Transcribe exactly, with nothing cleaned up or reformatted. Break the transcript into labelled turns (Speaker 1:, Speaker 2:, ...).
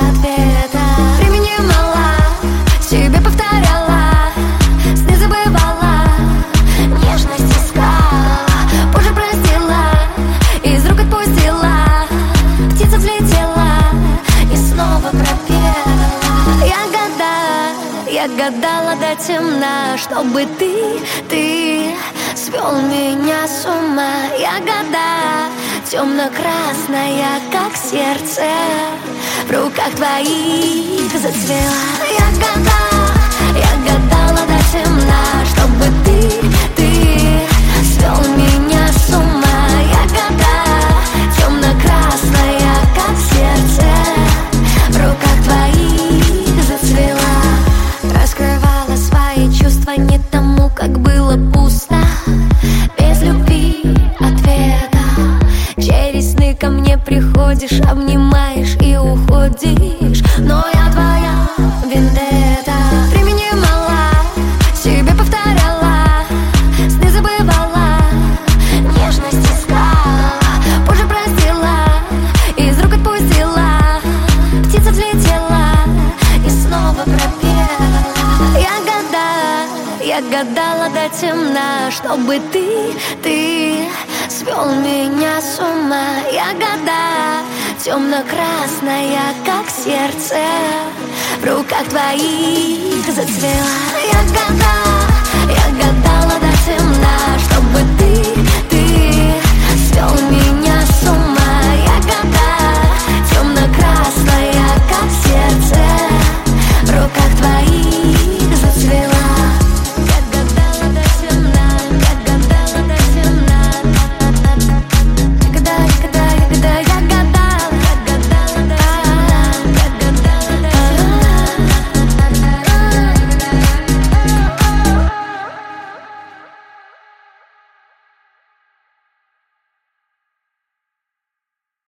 Speaker 1: ответа. Времени мало, себе повторяла, сны забывала, нежность искала, позже простила, из рук отпустила, птица взлетела и снова пропела. Я гадала, я гадала до темна, чтобы ты, ты свел меня с ума. Я гадала, темно-красная, как сердце, в руках твоих зацвела. Я гадала, я гадала до темна, чтобы ты, ты свел меня с ума. Я гадала, темно-красная, как сердце, в руках твоих зацвела. Раскрывала свои чувства не тому, как было пусто, без любви ответа. Через сны ко мне приходишь, обнимаешь и уходишь, но я твоя вендетта. Времени мало, себе повторяла, сны забывала, нежность искала, позже простила, из рук отпустила, птица взлетела и снова пропела. Я гадала, я гадала до темна, чтобы ты, ты свел меня с ума. Я гадала, темно-красная, как сердце, в руках твоих зацвела. Я гадала, я гадала до темна, чтобы ты